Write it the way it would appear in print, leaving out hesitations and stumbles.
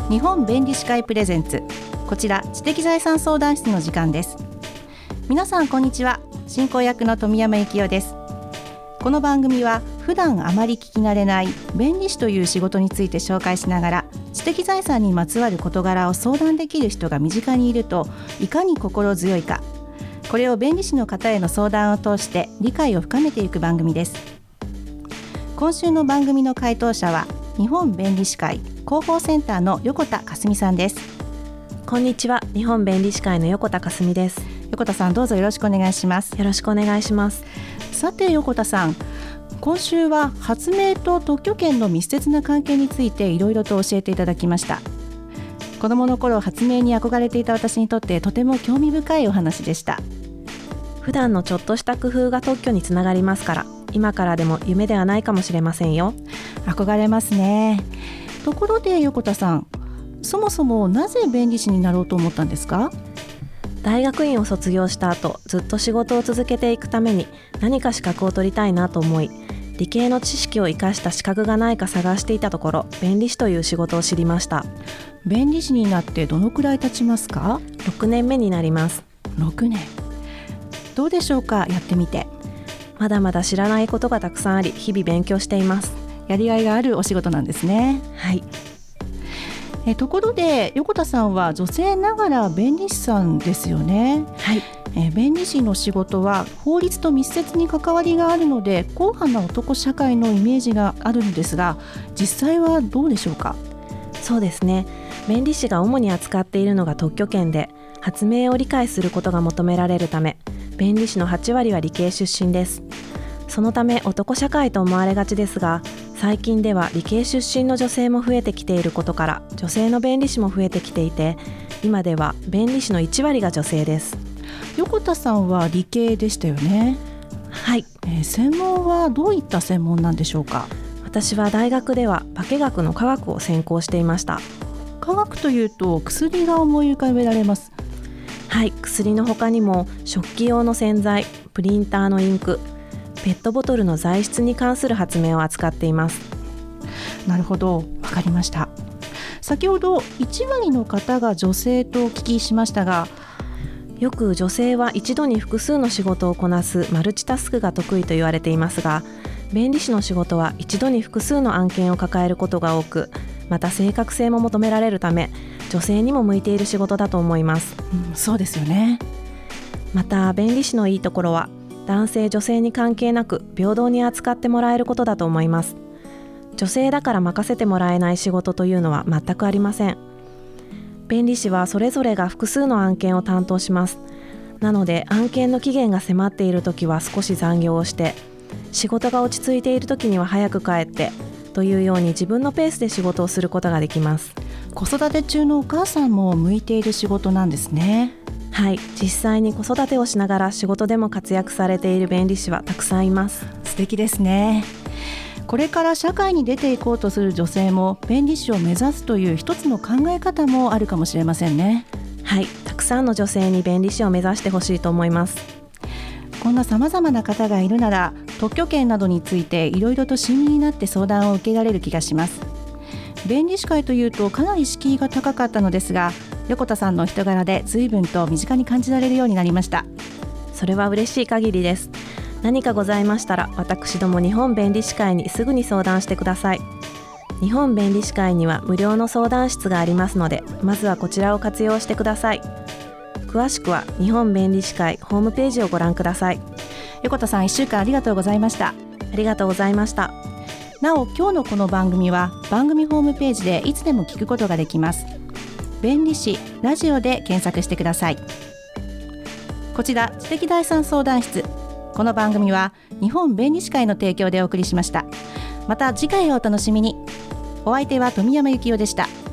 日本弁理士会プレゼンツ、こちら知的財産相談室の時間です。皆さんこんにちは。進行役の富山幸代です。この番組は普段あまり聞き慣れない弁理士という仕事について紹介しながら、知的財産にまつわる事柄を相談できる人が身近にいるといかに心強いか、これを弁理士の方への相談を通して理解を深めていく番組です。今週の番組の回答者は日本弁理士会広報センターの横田かすみさんです。 こんにちは。日本弁理士会の横田かすみです。 横田さん、どうぞよろしくお願いします。 よろしくお願いします。 さて横田さん、今週は発明と特許権の密接な関係についていろいろと教えていただきました。子どもの頃発明に憧れていた私にとってとても興味深いお話でした。 普段のちょっとした工夫が特許につながりますから、今からでも夢ではないかもしれませんよ。 憧れますね。ところで横田さん、そもそもなぜ弁理士になろうと思ったんですか？ 大学院を卒業した後、ずっと仕事を続けていくために何か資格を取りたいなと思い、理系の知識を生かした資格がないか探していたところ、弁理士という仕事を知りました。 弁理士になってどのくらい経ちますか ？6年目になります。 6年。どうでしょうか、やってみて。 まだまだ知らないことがたくさんあり、日々勉強しています。 やりがいがあるお仕事なんですね。 はい。 ところで横田さんは女性ながら弁理士さんですよね。 はい。 弁理士の仕事は法律と密接に関わりがあるので、硬派な男社会のイメージがあるんですが、実際はどうでしょうか？ そうですね。弁理士が主に扱っているのが特許権で、発明を理解することが求められるため、弁理士の8割は理系出身です。そのため男社会と思われがちですが、最近では理系出身の女性も増えてきていることから、女性の弁理士も増えてきていて、今では弁理士の1割が女性です。 横田さんは理系でしたよね。 はい。 専門はどういった専門なんでしょうか？ 私は大学では化学の科学を専攻していました。 科学というと薬が思い浮かべられます。 はい。薬の他にも食器用の洗剤、プリンターのインク、ペットボトルの材質に関する発明を扱っています。 なるほど、わかりました。先ほど1割の方が女性とお聞きしましたが、 よく女性は一度に複数の仕事をこなすマルチタスクが得意と言われていますが、弁理士の仕事は一度に複数の案件を抱えることが多く、また正確性も求められるため、女性にも向いている仕事だと思います。 そうですよね。 また弁理士のいいところは、男性女性に関係なく平等に扱ってもらえることだと思います。女性だから任せてもらえない仕事というのは全くありません。弁理士はそれぞれが複数の案件を担当します。なので案件の期限が迫っているときは少し残業をして、仕事が落ち着いているときには早く帰ってというように自分のペースで仕事をすることができます。 子育て中のお母さんも向いている仕事なんですね。 はい。実際に子育てをしながら仕事でも活躍されている弁理士はたくさんいます。 素敵ですね。これから社会に出ていこうとする女性も弁理士を目指すという一つの考え方もあるかもしれませんね。 はい。たくさんの女性に弁理士を目指してほしいと思います。 こんな様々な方がいるなら、特許権などについていろいろと親身になって相談を受けられる気がします。弁理士会というとかなり敷居が高かったのですが、横田さんの人柄で随分と身近に感じられるようになりました。 それは嬉しい限りです。何かございましたら、私ども日本弁理士会にすぐに相談してください。日本弁理士会には無料の相談室がありますので、まずはこちらを活用してください。詳しくは日本弁理士会ホームページをご覧ください。 横田さん、1週間ありがとうございました。 ありがとうございました。 なお、今日のこの番組は番組ホームページでいつでも聞くことができます。弁理士ラジオで検索してください。こちら知的財産相談室、この番組は日本弁理士会の提供でお送りしました。また次回をお楽しみに。お相手は富山幸代でした。